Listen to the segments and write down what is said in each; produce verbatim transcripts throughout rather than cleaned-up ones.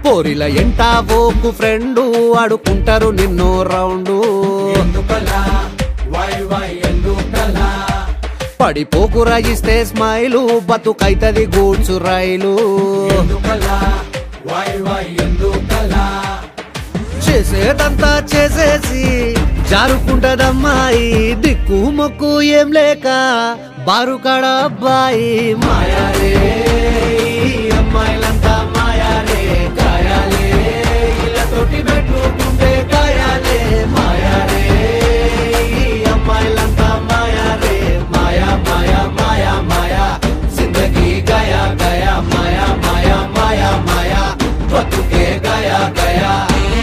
పోరిల ఎంట ఓకు ఫ్రెండు అడుకుంటారు నిన్నో రౌండు ఎందుకలా వై వై ఎందుకలా పడిపోకురా ఇస్తే స్మైలు బతుకైతది గూడ్సు రైలు ఎందుకలా వై వై ఎందుకలా చేసేదంతా చేసేసి జారుకుంటదమ్మాయి దిక్కు మొక్కు ఏం లేక బారుకాడ అబ్బాయి మాయారే అమ్మాయిలంతా మాయారే కాయాలే ఇలా తోటి పెట్టుకుంటే కాయాలే మాయారే అమ్మాయిలంతా మాయారే మాయా మాయా మాయా మాయా జిందగీ గయా గయా మాయా మాయా మాయా మాయా బతుకే గయా గయా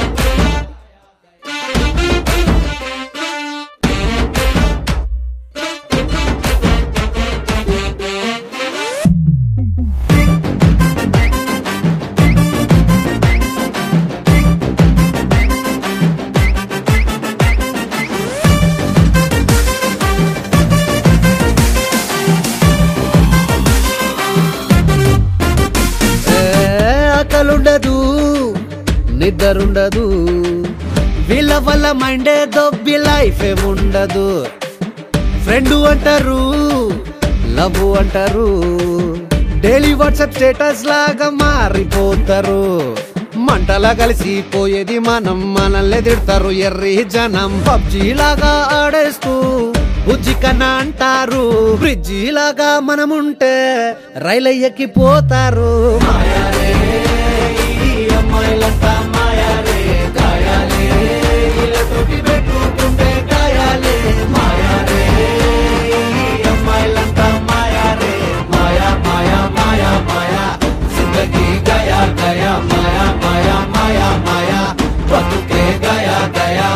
ఆకలుండదు నిద్రుండదు వీళ్ళ వల్ల మైండే దొబ్బి లైఫ్ ఏముండదు ఫ్రెండ్ అంటారు లవ్ అంటారు డైలీ వాట్సాప్ స్టేటస్ లాగా మారిపోతారు మంటలా కలిసిపోయేది మనం మనల్ని తిడతారు ఎర్రి జనం పబ్జీ లాగా ఆడేస్తూ బుజ్జి కన్నా అంటారు బ్రిడ్జి లాగా మనముంటే రైలు ఎక్కిపోతారు మాయారే అమ్మాయిలంతా మాయారే కాయాలే ఇలా తోటి పెట్టుకుంటే కాయాలే మాయారే అమ్మాయిలంతా మాయారే మాయా మాయా మాయా మాయా జిందగీ గయా గయా మాయా మాయా మాయా మాయా బతుకే గయా గయా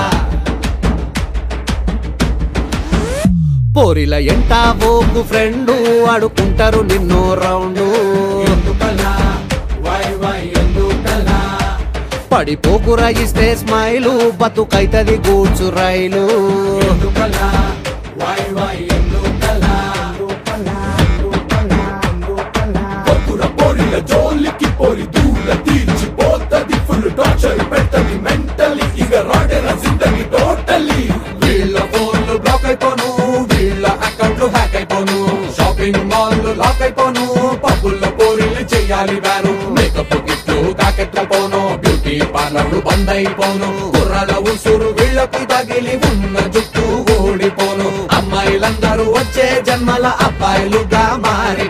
పోరిల ఎంట ఓకు ఫ్రెండు అడుకుంటారు నిన్నో రౌండు ఎందుకలా వై వై ఎందుకలా పడిపోకురా ఇస్తే స్మైలు బతుకైతది గూడ్సు రైలు ఎందుకలా వై వై ఎందుకలా పొత్తుల పోరిల జోలికి పోరి దూల తీర్చిపోతది ఫుల్ టార్చర్ పెట్టది మెంటలీ ఇక రాడెర జిందగీ టోటలీ వీళ్ళ ఫోన్లు బ్లాక్ అయిపోను వీళ్ళ అకౌంట్లు హ్యాక్ అయిపోను షాపింగ్ మాల్ లాక్ అయిపోను పబ్బుల్లో పోరిలు చెయ్యాలి బ్యాను మేకప్ గిట్లు కాకెట్లపోను బ్యూటీ పార్లర్లు బంద్ అయిపోను కుర్రాల ఉసురు వీళ్ళకు తగిలి ఉన్న జుట్టు ఊడిపోను అమ్మాయిలందరూ వచ్చే జన్మల అబ్బాయిలుగా మారి